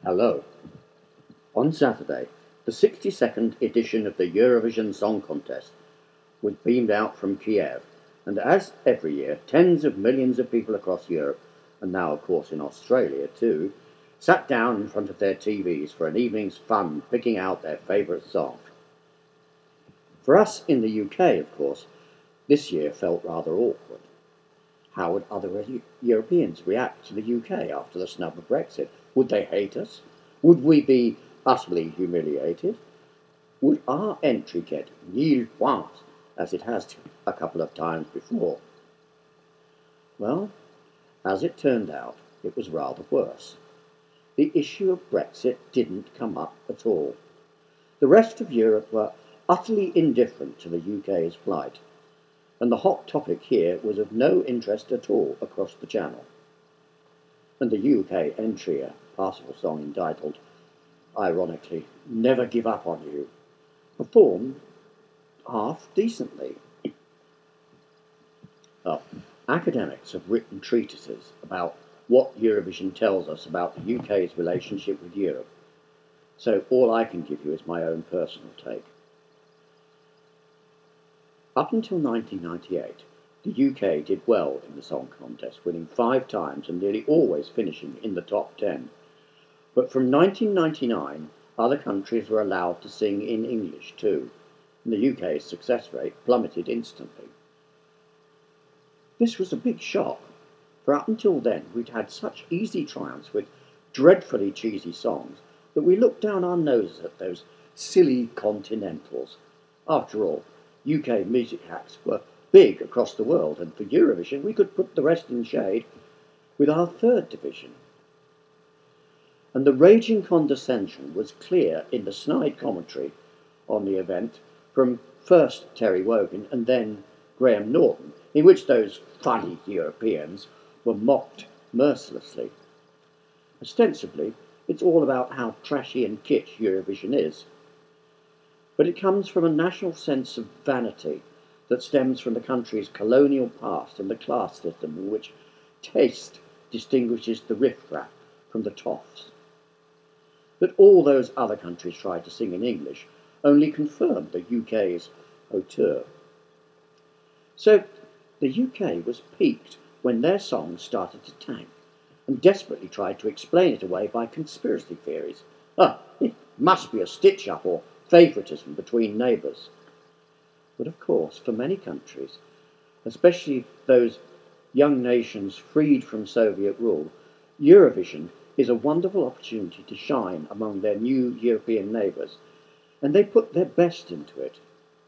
Hello. On Saturday, the 62nd edition of the Eurovision Song Contest was beamed out from Kiev, and as every year, tens of millions of people across Europe, and now of course in Australia too, sat down in front of their TVs for an evening's fun picking out their favourite song. For us in the UK, of course, this year felt rather awkward. How would other Europeans react to the UK after the snub of Brexit? Would they hate us? Would we be utterly humiliated? Would our entry get nil points, as it has a couple of times before? Well, as it turned out, it was rather worse. The issue of Brexit didn't come up at all. The rest of Europe were utterly indifferent to the UK's plight, and the hot topic here was of no interest at all across the Channel. And the UK entry, a Parsifal song entitled, ironically, Never Give Up on You, performed half decently. Academics have written treatises about what Eurovision tells us about the UK's relationship with Europe, so all I can give you is my own personal take. Up until 1998, the UK did well in the song contest, winning 5 times and nearly always finishing in the top 10. But from 1999, other countries were allowed to sing in English too, and the UK's success rate plummeted instantly. This was a big shock, for up until then we'd had such easy triumphs with dreadfully cheesy songs that we looked down our noses at those silly continentals. After all, UK music acts were big across the world, and for Eurovision we could put the rest in shade with our third division. And the raging condescension was clear in the snide commentary on the event from first Terry Wogan and then Graham Norton, in which those funny Europeans were mocked mercilessly. Ostensibly, it's all about how trashy and kitsch Eurovision is, but it comes from a national sense of vanity that stems from the country's colonial past and the class system in which taste distinguishes the riffraff from the toffs. That all those other countries tried to sing in English only confirmed the UK's hauteur. So the UK was piqued when their songs started to tank and desperately tried to explain it away by conspiracy theories. It must be a stitch-up or favouritism between neighbours. But of course, for many countries, especially those young nations freed from Soviet rule, Eurovision is a wonderful opportunity to shine among their new European neighbours, and they put their best into it.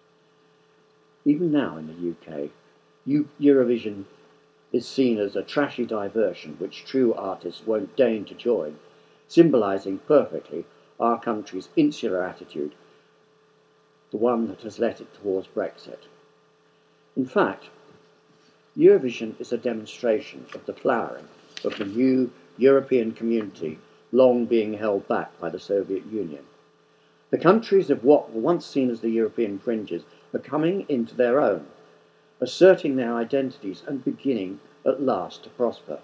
Even now in the UK, Eurovision is seen as a trashy diversion which true artists won't deign to join, symbolising perfectly our country's insular attitude, the one that has led it towards Brexit. In fact, Eurovision is a demonstration of the flowering of the new European community long being held back by the Soviet Union. The countries of what were once seen as the European fringes are coming into their own, asserting their identities and beginning at last to prosper.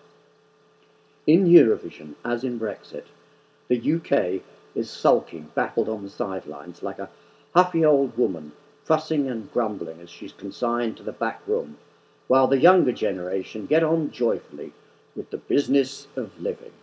In Eurovision, as in Brexit, the UK is sulking, baffled on the sidelines, like a huffy old woman, fussing and grumbling as she's consigned to the back room, while the younger generation get on joyfully with the business of living.